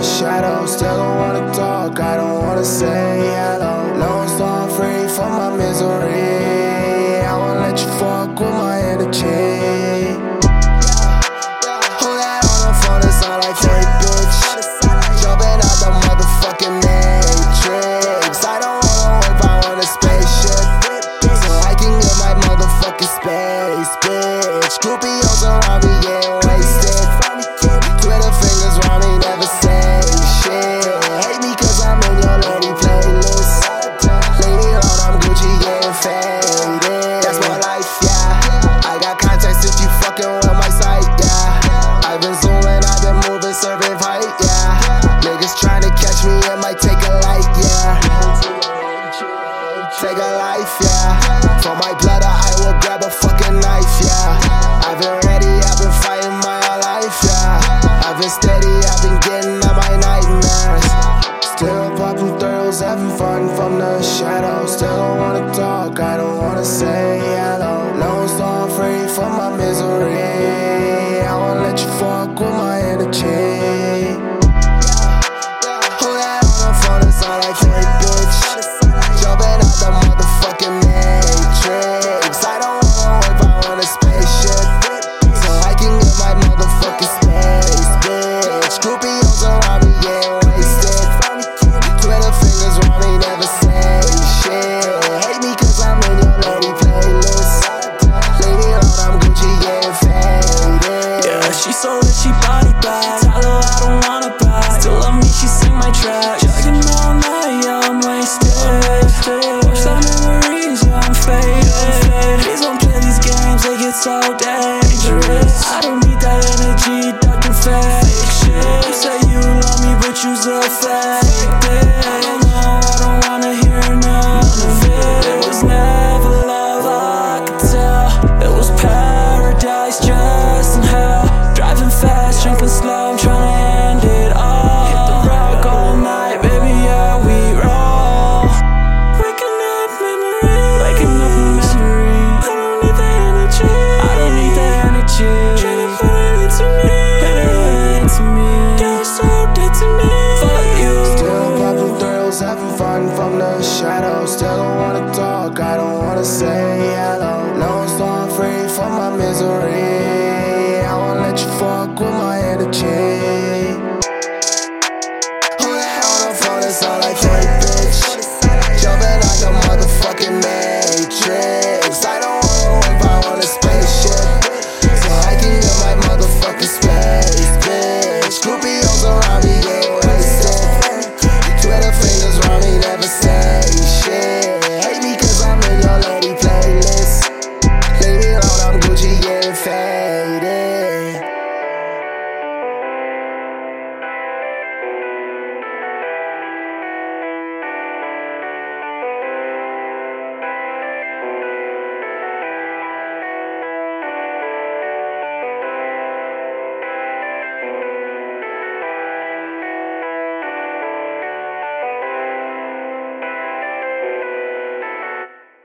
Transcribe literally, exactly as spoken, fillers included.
shadow. Still don't wanna talk, I don't wanna say hello. Lone star free from my misery. I won't let you fuck with my energy. Who that on the phone? It sound like fake bitch. Jumping out the motherfucking matrix. I don't wanna wait, I want a spaceship, so I can get my motherfucking space, bitch. Groupies around me getting wasted. Twitter fingers around me, never say shit. Hate me cause I'm in your lady playlist. Leave me alone, I'm Gucci getting faded. That's my life, yeah. I got context if you fucking with my site, yeah. I've been zooming, I've been moving, serving fight, yeah. Niggas trying to catch me, it might take a light, yeah. Take a life, yeah. For my blood, I will grab a fucking knife, yeah. I've been ready, I've been fighting my whole life, yeah. I've been steady, I've been getting out my nightmares. Still popping thrills, having fun from the shadows. Still don't wanna talk, I don't wanna say hello. Lone star free from my misery. I won't let you fuck with my energy. Who that on the phone? It sound like fake bitch. Jumping out the motherfucking matrix. I don't wanna wait, I want a spaceship, so I can get my motherfucking space, bitch. Groupies around me getting wasted. Twitter fingers around me, never say shit. Hate me cause I'm in your lady playlist. Leave me alone, I'm Gucci getting faded. Yeah, she so lit, she body bag. Tell her I don't wanna buy. Still love me, she sing my track. Chugging all night, yeah, I'm wasted. Watch the memories, yeah, I'm faded. Please don't play these games, they get so dangerous. I don't need that energy, ducking fake shit. You say you love me, but you's a fake